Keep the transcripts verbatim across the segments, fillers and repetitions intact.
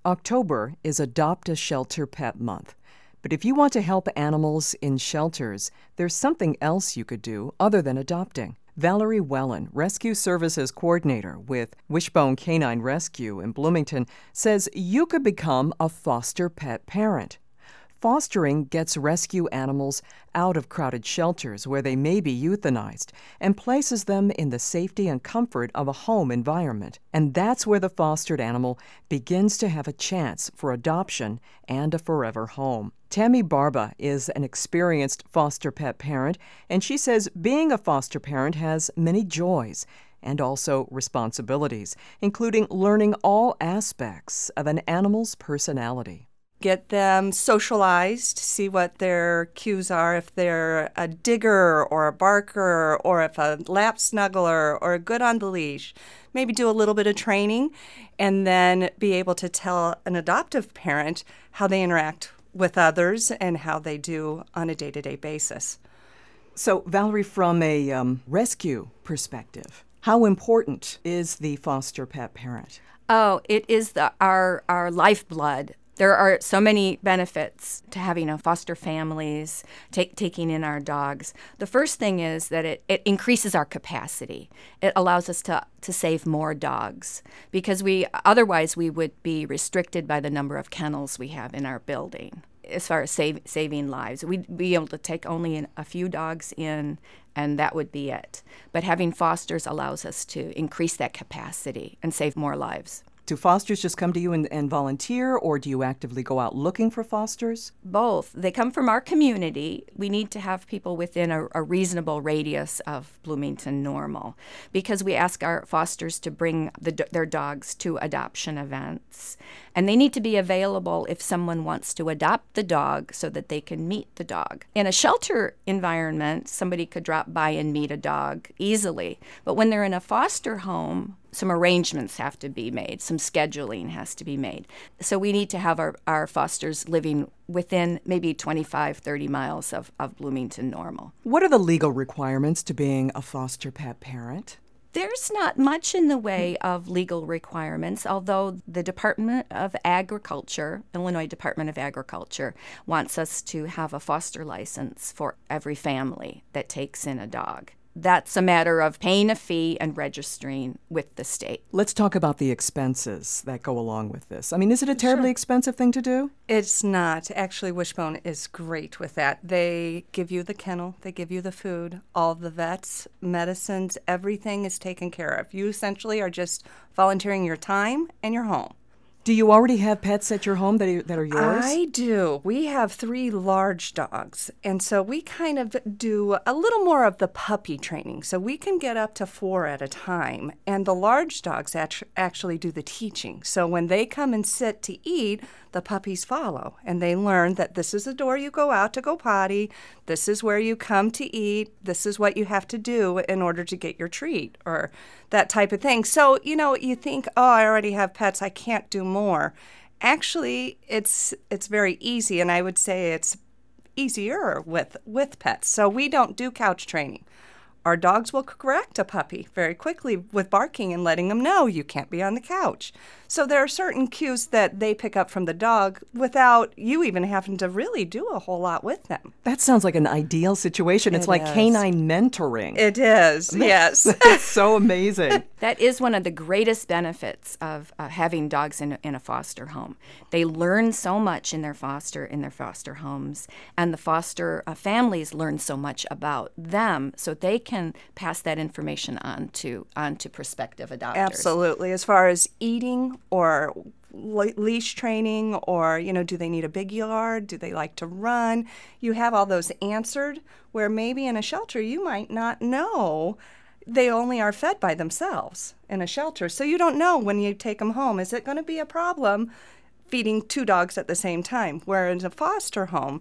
October is Adopt a Shelter Pet Month. But if you want to help animals in shelters, there's something else you could do other than adopting. Valerie Wellen, Rescue Services Coordinator with Wishbone Canine Rescue in Bloomington, says you could become a foster pet parent. Fostering gets rescue animals out of crowded shelters where they may be euthanized and places them in the safety and comfort of a home environment. And that's where the fostered animal begins to have a chance for adoption and a forever home. Tammy Barba is an experienced foster pet parent, and she says being a foster parent has many joys and also responsibilities, including learning all aspects of an animal's personality. Get them socialized, see what their cues are, if they're a digger or a barker or if a lap snuggler or good on the leash. Maybe do a little bit of training and then be able to tell an adoptive parent how they interact with others and how they do on a day-to-day basis. So, Valerie, from a um, rescue perspective, how important is the foster pet parent? Oh, it is the, our, our lifeblood. There are so many benefits to having a foster families, take, taking in our dogs. The first thing is that it, it increases our capacity. It allows us to, to save more dogs because we otherwise we would be restricted by the number of kennels we have in our building. As far as save, saving lives, we'd be able to take only in a few dogs in, and that would be it. But having fosters allows us to increase that capacity and save more lives. Do fosters just come to you and, and volunteer, or do you actively go out looking for fosters? Both. They come from our community. We need to have people within a, a reasonable radius of Bloomington Normal because we ask our fosters to bring the, their dogs to adoption events. And they need to be available if someone wants to adopt the dog so that they can meet the dog. In a shelter environment, somebody could drop by and meet a dog easily. But when they're in a foster home, some arrangements have to be made, some scheduling has to be made. So we need to have our, our fosters living within maybe twenty-five, thirty miles of, of Bloomington Normal. What are the legal requirements to being a foster pet parent? There's not much in the way of legal requirements, although the Department of Agriculture, Illinois Department of Agriculture, wants us to have a foster license for every family that takes in a dog. That's a matter of paying a fee and registering with the state. Let's talk about the expenses that go along with this. I mean, is it a terribly Sure. expensive thing to do? It's not. Actually, Wishbone is great with that. They give you the kennel, they give you the food, all the vets, medicines, everything is taken care of. You essentially are just volunteering your time and your home. Do you already have pets at your home that are, that are yours? I do. We have three large dogs, and so we kind of do a little more of the puppy training. So we can get up to four at a time, and the large dogs act- actually do the teaching. So when they come and sit to eat, the puppies follow, and they learn that this is the door you go out to go potty, this is where you come to eat, this is what you have to do in order to get your treat, or that type of thing. So, you know, you think, oh, I already have pets, I can't do more. Actually, it's it's very easy, and I would say it's easier with, with pets. So we don't do couch training. Our dogs will correct a puppy very quickly with barking and letting them know you can't be on the couch. So there are certain cues that they pick up from the dog without you even having to really do a whole lot with them. That sounds like an ideal situation. It's It like is. canine mentoring. It is, yes. It's so amazing. That is one of the greatest benefits of uh, having dogs in a, in a foster home. They learn so much in their foster in their foster homes, and the foster uh, families learn so much about them, so they can pass that information on to on to prospective adopters. Absolutely. As far as eating or le- leash training, or, you know, do they need a big yard? Do they like to run? You have all those answered, where maybe in a shelter you might not know. They only are fed by themselves in a shelter. So you don't know when you take them home, is it going to be a problem feeding two dogs at the same time? Where in a foster home,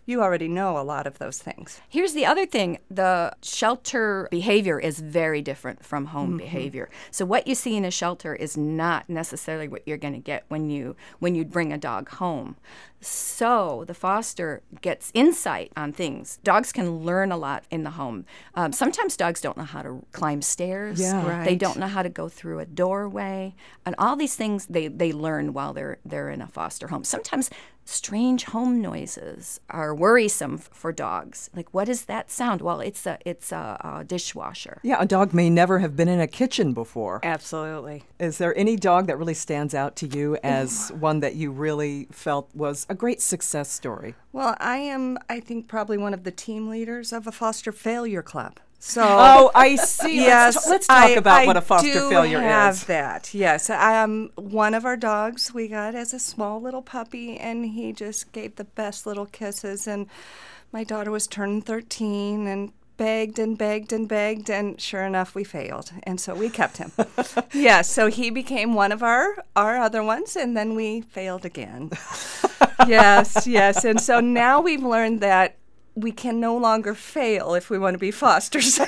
you already know a lot of those things. Here's the other thing. The shelter behavior is very different from home mm-hmm. behavior. So what you see in a shelter is not necessarily what you're going to get when you when you bring a dog home. So the foster gets insight on things. Dogs can learn a lot in the home. Um, sometimes dogs don't know how to climb stairs. Yeah. Right. They don't know how to go through a doorway. And all these things they, they learn while they're they're in a foster home. Sometimes strange home noises are worrisome f- for dogs. Like, what is that sound? Well, it's a it's a, a dishwasher. Yeah, a dog may never have been in a kitchen before. Absolutely. Is there any dog that really stands out to you as one that you really felt was a great success story? Well, I am, I think, probably one of the team leaders of a foster failure club. So, oh, I see. Yes, let's, t- let's talk I, about I what a foster do failure have is. That, yes. Um, one of our dogs we got as a small little puppy, and he just gave the best little kisses. And my daughter was turning thirteen and begged and begged and begged, and sure enough, we failed. And so we kept him. Yeah, so he became one of our, our other ones, and then we failed again. Yes, yes. And so now we've learned that we can no longer fail if we want to be fosters.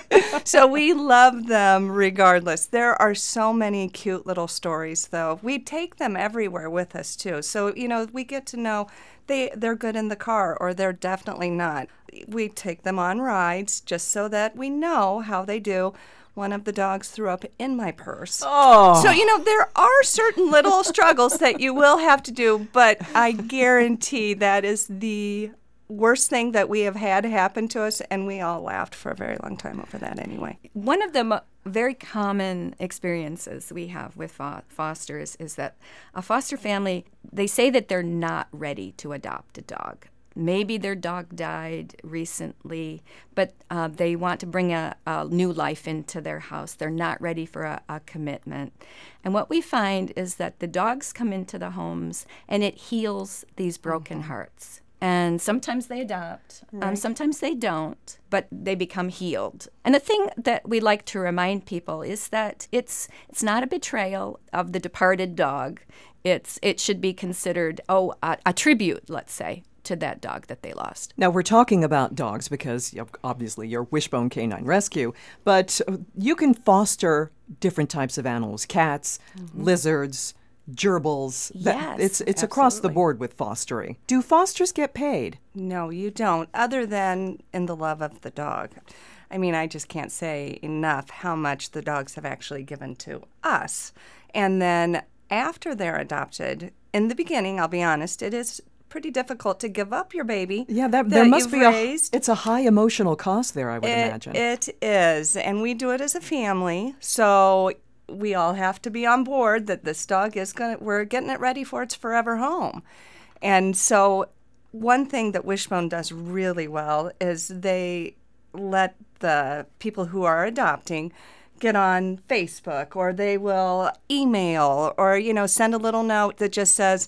So we love them regardless. There are so many cute little stories, though. We take them everywhere with us, too. So, you know, we get to know they, they're good in the car or they're definitely not. We take them on rides just so that we know how they do. One of the dogs threw up in my purse. Oh. So, you know, there are certain little struggles that you will have to do, but I guarantee that is the worst thing that we have had happen to us, and we all laughed for a very long time over that anyway. One of the mo- very common experiences we have with fo- fosters is that a foster family, they say that they're not ready to adopt a dog. Maybe their dog died recently, but uh, they want to bring a, a new life into their house. They're not ready for a, a commitment. And what we find is that the dogs come into the homes, and it heals these broken mm-hmm. hearts. And sometimes they adopt, right. um, sometimes they don't, but they become healed. And the thing that we like to remind people is that it's it's not a betrayal of the departed dog. It's it should be considered, oh, a, a tribute, let's say, to that dog that they lost. Now, we're talking about dogs because, you know, obviously, you're Wishbone Canine Rescue, but you can foster different types of animals, cats, mm-hmm. lizards, gerbils. Yes, that, it's it's across the board with fostering. Do fosters get paid? No, you don't, other than in the love of the dog. I mean, I just can't say enough how much the dogs have actually given to us. And then after they're adopted, in the beginning, I'll be honest, it is pretty difficult to give up your baby. Yeah, that, that there must you've be a, raised. It's a high emotional cost there, I would it, imagine. It is, and we do it as a family, so we all have to be on board that this dog is going to, we're getting it ready for its forever home. And so one thing that Wishbone does really well is they let the people who are adopting get on Facebook, or they will email, or, you know, send a little note that just says,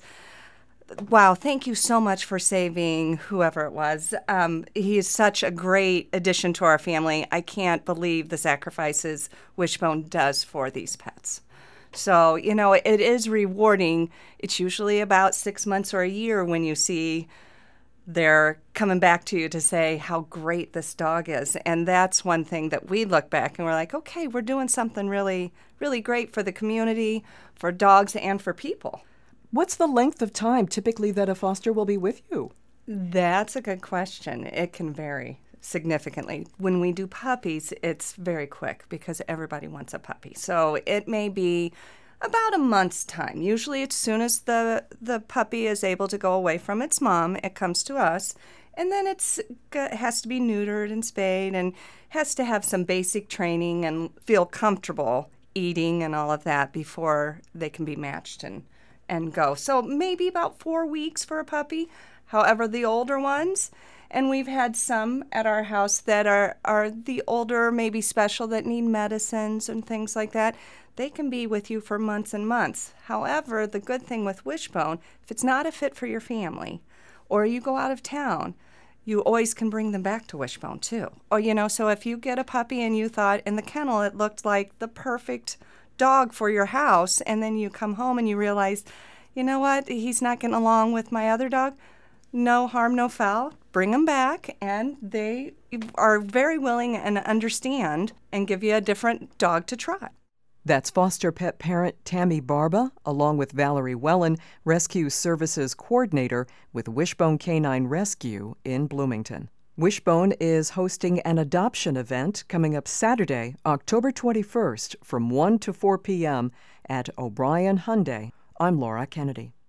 wow, thank you so much for saving whoever it was. Um, he is such a great addition to our family. I can't believe the sacrifices Wishbone does for these pets. So, you know, it is rewarding. It's usually about six months or a year when you see they're coming back to you to say how great this dog is. And that's one thing that we look back and we're like, okay, we're doing something really, really great for the community, for dogs, and for people. What's the length of time typically that a foster will be with you? That's a good question. It can vary significantly. When we do puppies, it's very quick because everybody wants a puppy. So it may be about a month's time. Usually as soon as the, the puppy is able to go away from its mom, it comes to us. And then it's, it has to be neutered and spayed and has to have some basic training and feel comfortable eating and all of that before they can be matched and and go. So maybe about four weeks for a puppy. However, the older ones, and we've had some at our house that are, are the older, maybe special, that need medicines and things like that, they can be with you for months and months. However, the good thing with Wishbone, if it's not a fit for your family, or you go out of town, you always can bring them back to Wishbone too. Or, you know, so if you get a puppy and you thought in the kennel it looked like the perfect dog for your house, and then you come home and you realize, you know what, he's not getting along with my other dog, no harm, no foul. Bring them back, and they are very willing and understand and give you a different dog to try. That's foster pet parent Tammy Barba, along with Valerie Wellen, Rescue Services Coordinator with Wishbone Canine Rescue in Bloomington. Wishbone is hosting an adoption event coming up Saturday, October twenty-first from one to four p.m. at O'Brien Hyundai. I'm Laura Kennedy.